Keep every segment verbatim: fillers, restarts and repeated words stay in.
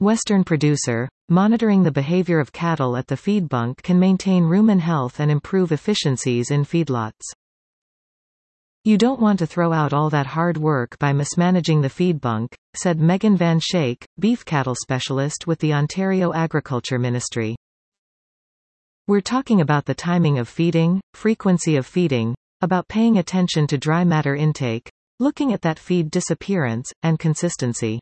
Western producer, monitoring the behavior of cattle at the feed bunk can maintain rumen health and improve efficiencies in feedlots. You don't want to throw out all that hard work by mismanaging the feed bunk, said Megan Van Schaik, beef cattle specialist with the Ontario Agriculture Ministry. We're talking about the timing of feeding, frequency of feeding, about paying attention to dry matter intake, looking at that feed disappearance, and consistency.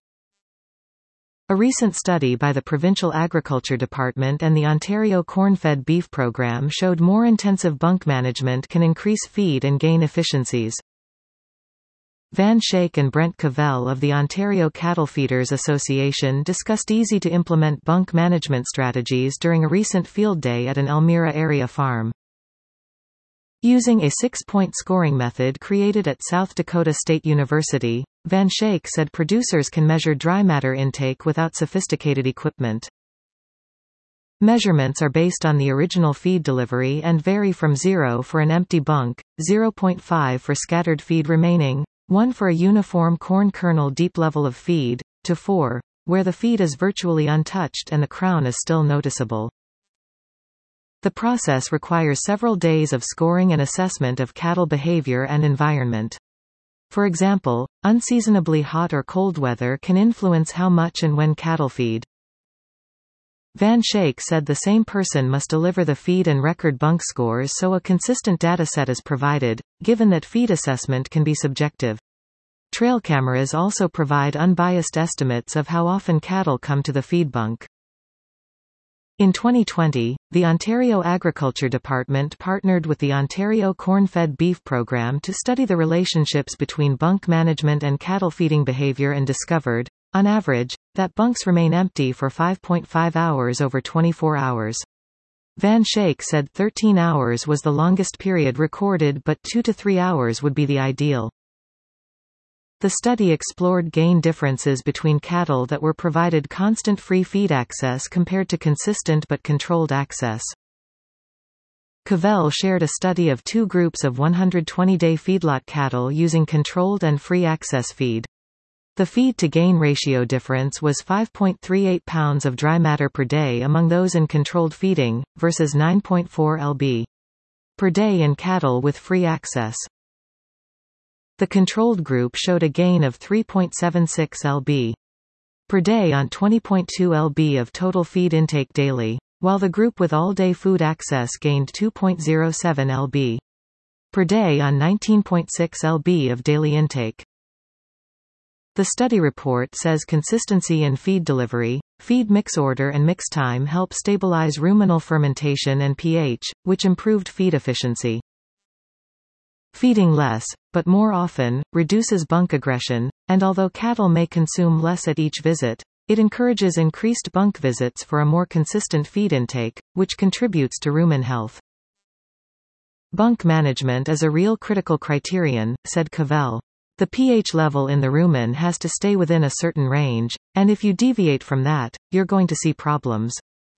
A recent study by the Provincial Agriculture Department and the Ontario Corn-Fed Beef Program showed more intensive bunk management can increase feed and gain efficiencies. Van Schaik and Brent Cavell of the Ontario Cattle Feeders Association discussed easy-to-implement bunk management strategies during a recent field day at an Elmira area farm. Using a six-point scoring method created at South Dakota State University, Van Schaik said producers can measure dry matter intake without sophisticated equipment. Measurements are based on the original feed delivery and vary from zero for an empty bunk, zero point five for scattered feed remaining, one for a uniform corn kernel deep level of feed, to four, where the feed is virtually untouched and the crown is still noticeable. The process requires several days of scoring and assessment of cattle behavior and environment. For example, unseasonably hot or cold weather can influence how much and when cattle feed. Van Schaik said the same person must deliver the feed and record bunk scores so a consistent dataset is provided, given that feed assessment can be subjective. Trail cameras also provide unbiased estimates of how often cattle come to the feed bunk. In twenty twenty, the Ontario Agriculture Department partnered with the Ontario Corn-Fed Beef Program to study the relationships between bunk management and cattle feeding behavior and discovered, on average, that bunks remain empty for five point five hours over twenty-four hours. Van Schaik said thirteen hours was the longest period recorded, but two to three hours would be the ideal. The study explored gain differences between cattle that were provided constant free feed access compared to consistent but controlled access. Cavell shared a study of two groups of one hundred twenty day feedlot cattle using controlled and free access feed. The feed-to-gain ratio difference was five point three eight pounds of dry matter per day among those in controlled feeding, versus nine point four pounds per day in cattle with free access. The controlled group showed a gain of three point seven six pounds per day on twenty point two pounds of total feed intake daily, while the group with all-day food access gained two point zero seven pounds per day on nineteen point six pounds of daily intake. The study report says consistency in feed delivery, feed mix order and mix time help stabilize ruminal fermentation and pH, which improved feed efficiency. Feeding less, but more often, reduces bunk aggression, and although cattle may consume less at each visit, it encourages increased bunk visits for a more consistent feed intake, which contributes to rumen health. Bunk management is a real critical criterion, said Cavell. The pH level in the rumen has to stay within a certain range, and if you deviate from that, you're going to see problems.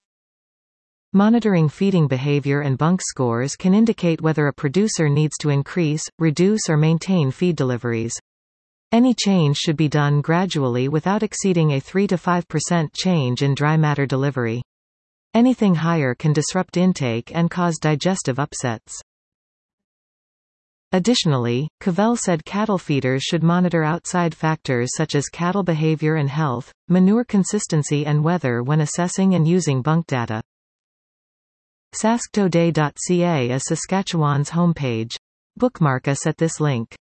Monitoring feeding behavior and bunk scores can indicate whether a producer needs to increase, reduce or maintain feed deliveries. Any change should be done gradually without exceeding a three to five percent change in dry matter delivery. Anything higher can disrupt intake and cause digestive upsets. Additionally, Cavell said cattle feeders should monitor outside factors such as cattle behavior and health, manure consistency and weather when assessing and using bunk data. Sasktoday dot c a is Saskatchewan's homepage. Bookmark us at this link.